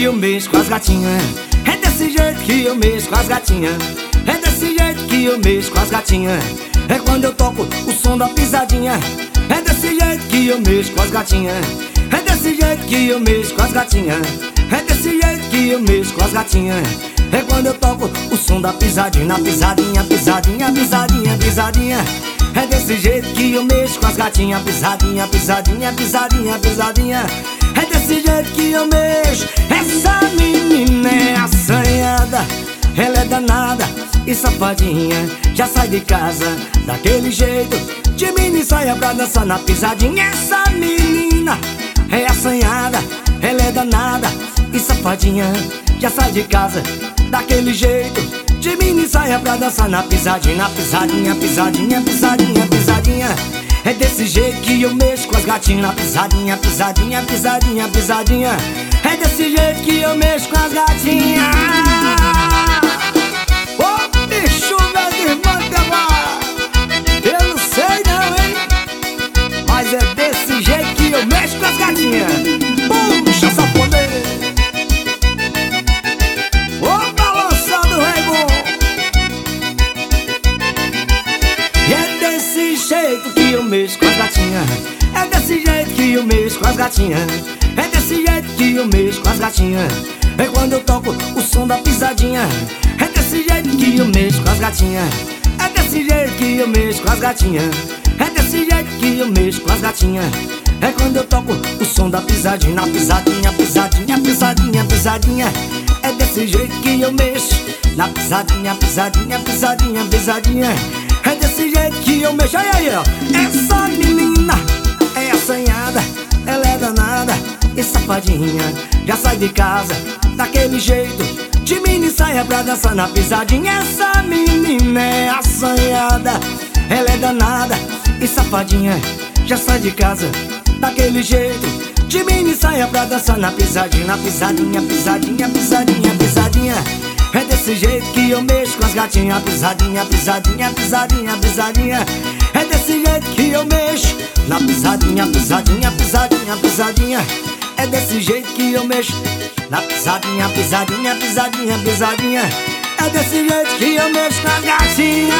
eu mexo com as gatinhas. É desse jeito que eu mexo com as gatinhas. É desse jeito que eu mexo com as gatinhas. É quando eu toco o som da pisadinha. É desse jeito que eu mexo com as gatinhas. É desse jeito que eu mexo com as gatinhas. É desse jeito que eu mexo com as gatinhas. É quando eu toco o som da pisadinha. Pisadinha, pisadinha, pisadinha, pisadinha. É desse jeito que eu mexo com as gatinhas. Pisadinha, pisadinha, pisadinha, pisadinha. É desse jeito que eu mexo. Essa menina é assanhada, ela é danada e safadinha. Já sai de casa daquele jeito, de mini saia pra dançar na pisadinha. Essa menina é assanhada, ela é danada e safadinha. Já sai de casa daquele jeito, de mini saia pra dançar na pisadinha. Pisadinha, pisadinha, pisadinha, pisadinha. É desse jeito que eu mexo com as gatinhas. Pisadinha, pisadinha, pisadinha, pisadinha. É desse jeito que eu mexo com as gatinhas. Ô bicho, meu irmão, eu não sei não, hein? Mas é desse jeito que eu mexo com as gatinhas. Puxa, safoneiro. Ô balançado rei bom. E é desse jeito que eu mexo com as gatinhas. É desse jeito que eu mexo com as gatinhas. É desse jeito que eu mexo com as gatinhas. É quando eu toco o som da pisadinha. É desse jeito que eu mexo com as gatinhas. É desse jeito que eu mexo com as gatinhas. É desse jeito que eu mexo com as gatinhas. É quando eu toco o som da pisadinha. Pisadinha, pisadinha, pisadinha, pisadinha. É desse jeito que eu mexo na pisadinha, pisadinha, pisadinha, pisadinha. É desse jeito que eu mexo. Aí, ó. Essa menina é assanhada, ela é danada e safadinha. Já sai de casa daquele jeito, de mini saia pra dançar na pisadinha. Essa menina é assanhada, ela é danada e safadinha. Já sai de casa daquele jeito, de mini saia pra dançar na pisadinha. Pisadinha, pisadinha, pisadinha, pisadinha. É desse jeito que eu mexo com as gatinhas. Pisadinha, pisadinha, pisadinha, pisadinha. É desse jeito que eu mexo na pisadinha, pisadinha, pisadinha, pisadinha. É desse jeito que eu mexo na pisadinha, pisadinha, pisadinha, pisadinha. É desse jeito que eu mexo com as gatinhas.